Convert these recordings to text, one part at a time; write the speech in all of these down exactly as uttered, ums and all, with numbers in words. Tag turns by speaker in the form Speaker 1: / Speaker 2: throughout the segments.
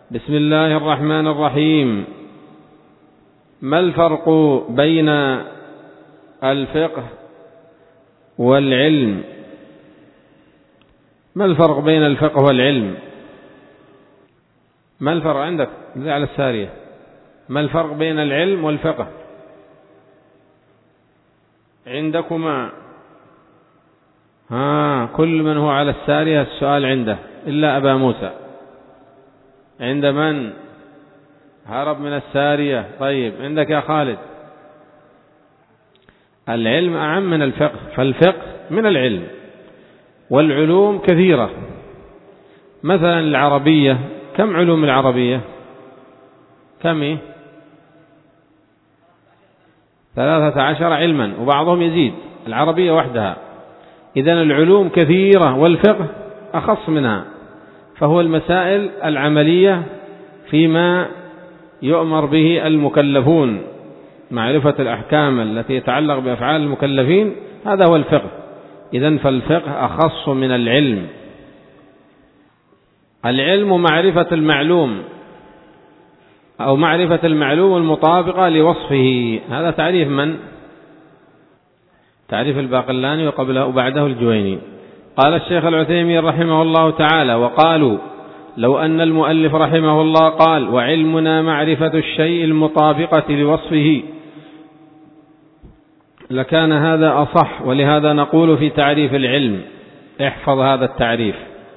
Speaker 1: بسم الله الرحمن الرحيم. ما الفرق بين الفقه والعلم؟ ما الفرق بين الفقه والعلم؟ ما الفرق عندك زي على السارية؟ ما الفرق بين العلم والفقه عندكما؟ ها، كل من هو على السارية السؤال عنده إلا أبا موسى. عند من؟ هرب من السارية. طيب، عندك يا خالد. العلم أعم من الفقه، فالفقه من العلم، والعلوم كثيرة. مثلا العربية، كم علوم العربية؟ كم إيه؟ ثلاثة عشر علما، وبعضهم يزيد. العربية وحدها. إذن العلوم كثيرة والفقه أخص منها، فهو المسائل العملية فيما يؤمر به المكلفون، معرفة الأحكام التي يتعلق بأفعال المكلفين، هذا هو الفقه. إذن فالفقه أخص من العلم. العلم معرفة المعلوم أو معرفة المعلوم المطابقة لوصفه. هذا تعريف من؟ تعريف الباقلاني وقبله وبعده الجويني. قال الشيخ العثيمين رحمه الله تعالى: وقالوا لو أن المؤلف رحمه الله قال: وعلمنا معرفة الشيء المطابقة لوصفه، لكان هذا أصح. ولهذا نقول في تعريف العلم، احفظ هذا التعريف: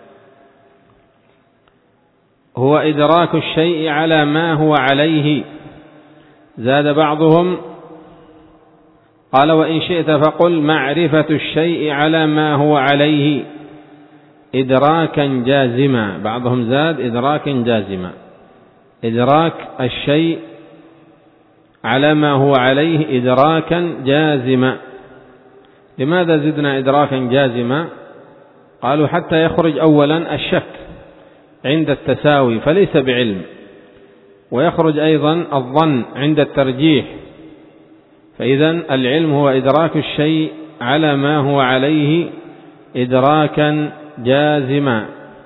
Speaker 1: هو إدراك الشيء على ما هو عليه. زاد بعضهم قال: وإن شئت فقل معرفة الشيء على ما هو عليه إدراكا جازما. بعضهم زاد إدراكا جازما. إدراك الشيء على ما هو عليه إدراكا جازما. لماذا زدنا إدراكا جازما؟ قالوا حتى يخرج أولا الشك عند التساوي فليس بعلم، ويخرج أيضا الظن عند الترجيح. فإذن العلم هو إدراك الشيء على ما هو عليه إدراكا جازما.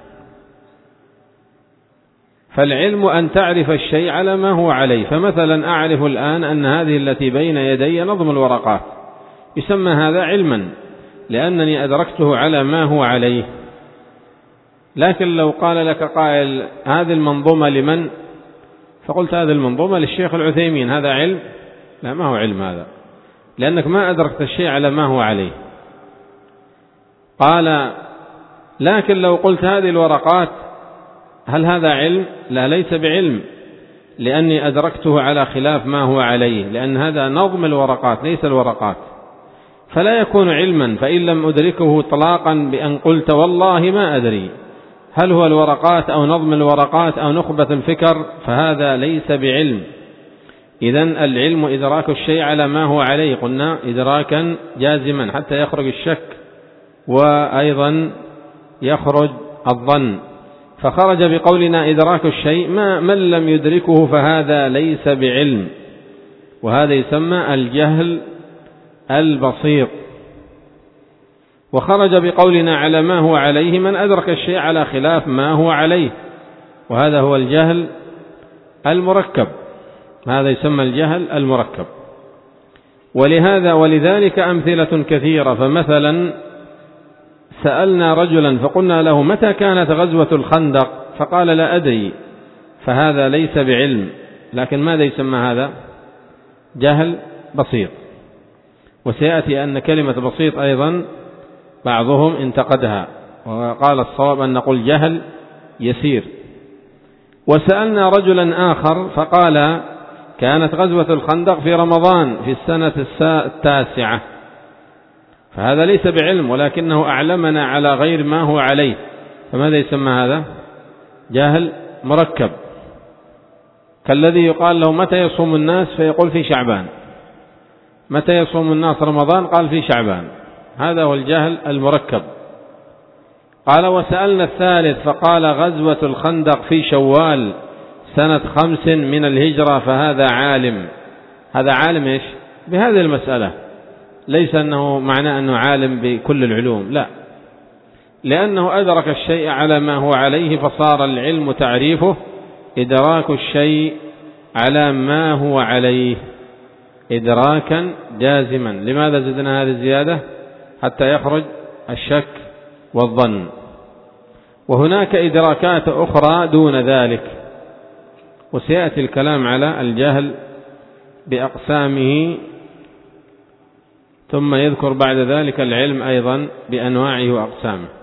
Speaker 1: فالعلم أن تعرف الشيء على ما هو عليه. فمثلا أعرف الآن أن هذه التي بين يدي نظم الورقات، يسمى هذا علما لأنني أدركته على ما هو عليه. لكن لو قال لك قائل: هذه المنظومة لمن؟ فقلت: هذه المنظومة للشيخ العثيمين، هذا علم؟ لا، ما هو علم هذا، لأنك ما أدركت الشيء على ما هو عليه. قال: لكن لو قلت هذه الورقات، هل هذا علم؟ لا، ليس بعلم، لأني أدركته على خلاف ما هو عليه، لأن هذا نظم الورقات ليس الورقات، فلا يكون علما. فإن لم أدركه إطلاقا بأن قلت والله ما أدري هل هو الورقات أو نظم الورقات أو نخبة الفكر، فهذا ليس بعلم. إذن العلم إدراك الشيء على ما هو عليه، قلنا إدراكا جازما حتى يخرج الشك وأيضا يخرج الظن. فخرج بقولنا إدراك الشيء ما من لم يدركه فهذا ليس بعلم، وهذا يسمى الجهل البسيط. وخرج بقولنا على ما هو عليه من أدرك الشيء على خلاف ما هو عليه، وهذا هو الجهل المركب. هذا يسمى الجهل المركب. ولهذا ولذلك أمثلة كثيرة. فمثلا سألنا رجلا فقلنا له: متى كانت غزوة الخندق؟ فقال: لا أدري. فهذا ليس بعلم، لكن ماذا يسمى هذا؟ جهل بسيط. وسيأتي أن كلمة بسيط أيضا بعضهم انتقدها، وقال الصواب أن نقول جهل يسير. وسألنا رجلا آخر فقال: كانت غزوة الخندق في رمضان في السنة التاسعة. فهذا ليس بعلم، ولكنه أعلمنا على غير ما هو عليه. فماذا يسمى هذا؟ جهل مركب. كالذي يقال له: متى يصوم الناس؟ فيقول: في شعبان. متى يصوم الناس رمضان؟ قال: في شعبان. هذا هو الجهل المركب. قال: وسألنا الثالث فقال: غزوة الخندق في شوال سنة خمس من الهجرة. فهذا عالم. هذا عالم إيش؟ بهذه المسألة، ليس أنه معناه أنه عالم بكل العلوم، لا، لأنه أدرك الشيء على ما هو عليه، فصار العلم تعريفه إدراك الشيء على ما هو عليه إدراكا جازما. لماذا زدنا هذه الزيادة؟ حتى يخرج الشك والظن. وهناك إدراكات أخرى دون ذلك، وسيأتي الكلام على الجهل بأقسامه، ثم يذكر بعد ذلك العلم أيضا بأنواعه وأقسامه.